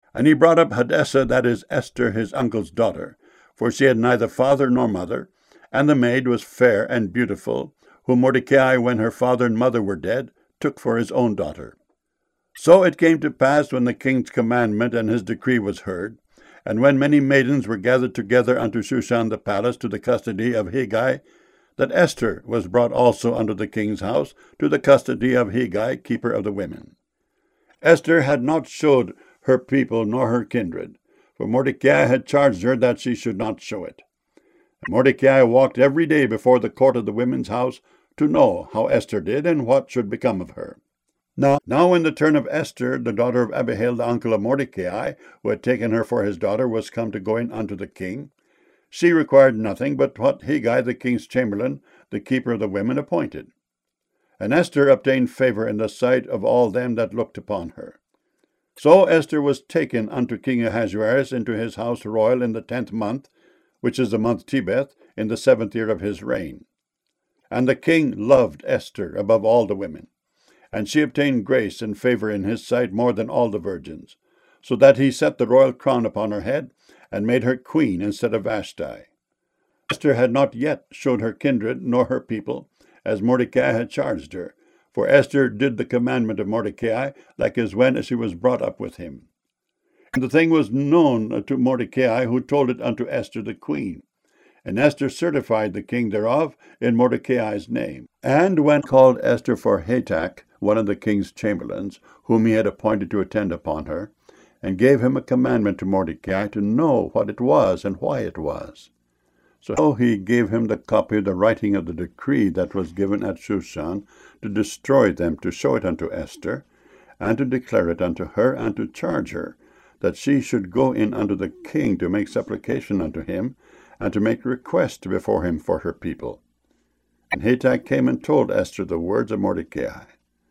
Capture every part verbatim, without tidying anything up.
And he brought up Hadassah, that is Esther, his uncle's daughter, for she had neither father nor mother, and the maid was fair and beautiful, whom Mordecai, when her father and mother were dead, took for his own daughter. So it came to pass, when the king's commandment and his decree was heard, and when many maidens were gathered together unto Shushan the palace to the custody of Hegai, that Esther was brought also unto the king's house to the custody of Hegai, keeper of the women. Esther had not showed her people nor her kindred, for Mordecai had charged her that she should not show it. And Mordecai walked every day before the court of the women's house to know how Esther did and what should become of her. Now, now when the turn of Esther, the daughter of Abihail, the uncle of Mordecai, who had taken her for his daughter, was come to go in unto the king, she required nothing but what Hegai, the king's chamberlain, the keeper of the women, appointed. And Esther obtained favor in the sight of all them that looked upon her. So Esther was taken unto King Ahasuerus into his house royal in the tenth month, which is the month Tebeth, in the seventh year of his reign. And the king loved Esther above all the women, and she obtained grace and favor in his sight more than all the virgins, so that he set the royal crown upon her head, and made her queen instead of Vashti. Esther had not yet showed her kindred nor her people, as Mordecai had charged her, for Esther did the commandment of Mordecai, like as when she was brought up with him. And the thing was known to Mordecai, who told it unto Esther the queen. And Esther certified the king thereof in Mordecai's name. And when called Esther for Hatach, one of the king's chamberlains, whom he had appointed to attend upon her, and gave him a commandment to Mordecai to know what it was and why it was. So he gave him the copy of the writing of the decree that was given at Shushan, to destroy them, to show it unto Esther, and to declare it unto her, and to charge her, that she should go in unto the king to make supplication unto him, and to make request before him for her people. And Hatach came and told Esther the words of Mordecai.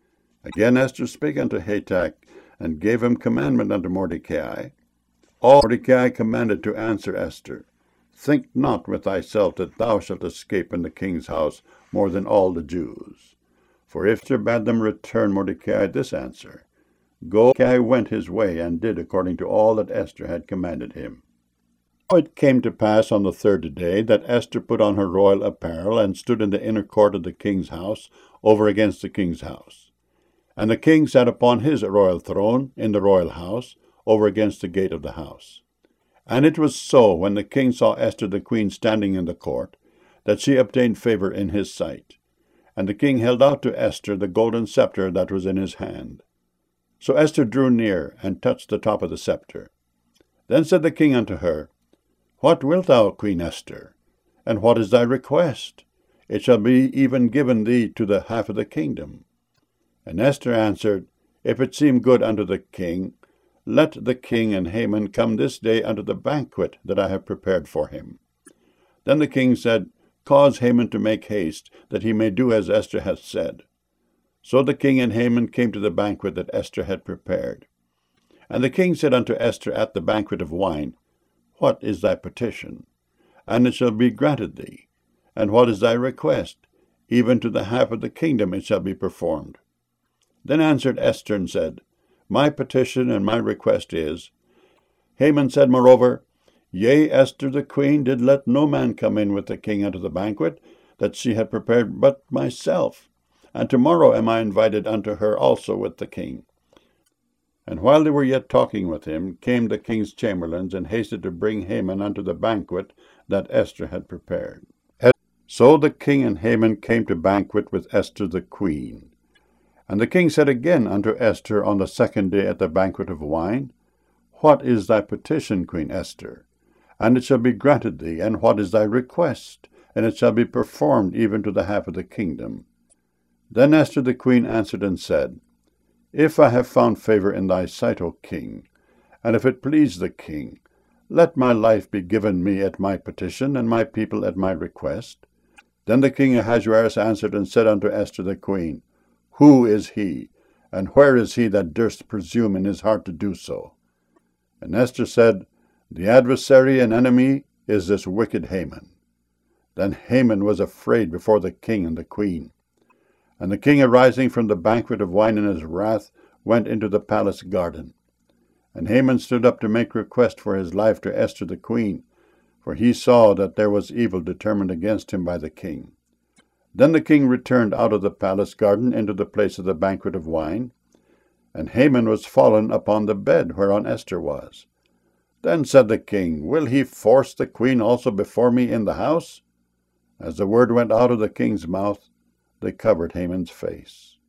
Again Esther spake unto Hatach, and gave him commandment unto Mordecai. All Mordecai commanded to answer Esther, Think not with thyself that thou shalt escape in the king's house more than all the Jews. For if Esther bade them return Mordecai this answer, Go, Mordecai went his way, and did according to all that Esther had commanded him. Now it came to pass on the third day that Esther put on her royal apparel, and stood in the inner court of the king's house, over against the king's house. And the king sat upon his royal throne in the royal house, over against the gate of the house. And it was so, when the king saw Esther the queen standing in the court, that she obtained favor in his sight. And the king held out to Esther the golden scepter that was in his hand. So Esther drew near, and touched the top of the scepter. Then said the king unto her, What wilt thou, Queen Esther? And what is thy request? It shall be even given thee to the half of the kingdom. And Esther answered, If it seem good unto the king, let the king and Haman come this day unto the banquet that I have prepared for him. Then the king said, Cause Haman to make haste, that he may do as Esther hath said. So the king and Haman came to the banquet that Esther had prepared. And the king said unto Esther at the banquet of wine, What is thy petition? And it shall be granted thee. And what is thy request? Even to the half of the kingdom it shall be performed. Then answered Esther and said, My petition and my request is, Haman said moreover, Yea, Esther the queen did let no man come in with the king unto the banquet that she had prepared but myself, and tomorrow am I invited unto her also with the king. And while they were yet talking with him, came the king's chamberlains, and hasted to bring Haman unto the banquet that Esther had prepared. So the king and Haman came to banquet with Esther the queen. And the king said again unto Esther on the second day at the banquet of wine, What is thy petition, Queen Esther? And it shall be granted thee. And what is thy request? And it shall be performed even to the half of the kingdom. Then Esther the queen answered and said, If I have found favor in thy sight, O king, and if it please the king, let my life be given me at my petition, and my people at my request. Then the king Ahasuerus answered and said unto Esther the queen, Who is he, and where is he that durst presume in his heart to do so? And Esther said, The adversary and enemy is this wicked Haman. Then Haman was afraid before the king and the queen. And the king, arising from the banquet of wine in his wrath, went into the palace garden. And Haman stood up to make request for his life to Esther the queen, for he saw that there was evil determined against him by the king. Then the king returned out of the palace garden into the place of the banquet of wine, and Haman was fallen upon the bed whereon Esther was. Then said the king, Will he force the queen also before me in the house? As the word went out of the king's mouth, they covered Haman's face.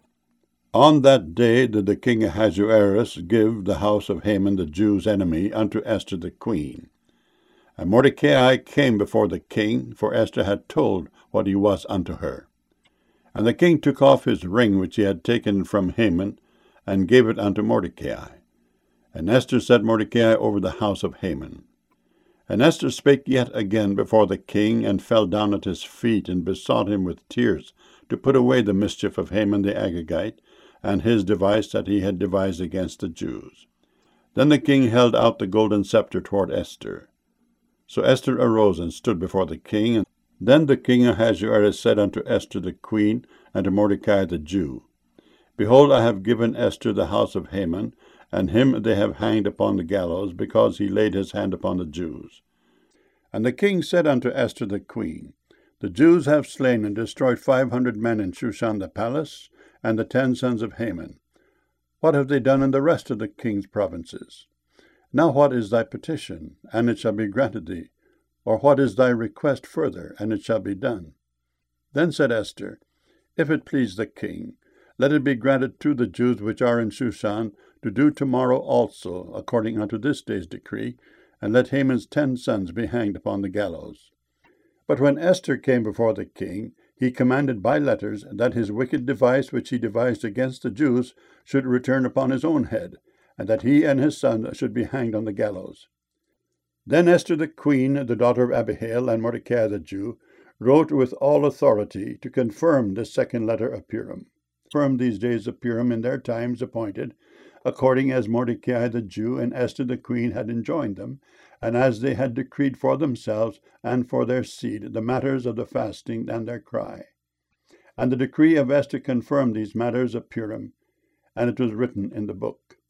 On that day did the king Ahasuerus give the house of Haman the Jews' enemy unto Esther the queen. And Mordecai came before the king, for Esther had told what he was unto her. And the king took off his ring which he had taken from Haman, and gave it unto Mordecai. And Esther set Mordecai over the house of Haman. And Esther spake yet again before the king, and fell down at his feet, and besought him with tears to put away the mischief of Haman the Agagite, and his device that he had devised against the Jews. Then the king held out the golden scepter toward Esther. So Esther arose and stood before the king. Then the king Ahasuerus said unto Esther the queen, and to Mordecai the Jew, Behold, I have given Esther the house of Haman, and him they have hanged upon the gallows, because he laid his hand upon the Jews. And the king said unto Esther the queen, The Jews have slain and destroyed five hundred men in Shushan the palace, and the ten sons of Haman. What have they done in the rest of the king's provinces? Now what is thy petition, and it shall be granted thee? Or what is thy request further, and it shall be done? Then said Esther, If it please the king, let it be granted to the Jews which are in Shushan to do tomorrow also, according unto this day's decree, and let Haman's ten sons be hanged upon the gallows. But when Esther came before the king, he commanded by letters that his wicked device which he devised against the Jews should return upon his own head, and that he and his son should be hanged on the gallows. Then Esther the queen, the daughter of Abihail, and Mordecai the Jew, wrote with all authority to confirm this second letter of Purim. Confirm these days of Purim in their times appointed, according as Mordecai the Jew and Esther the queen had enjoined them, and as they had decreed for themselves and for their seed the matters of the fasting and their cry. And the decree of Esther confirmed these matters of Purim, and it was written in the book.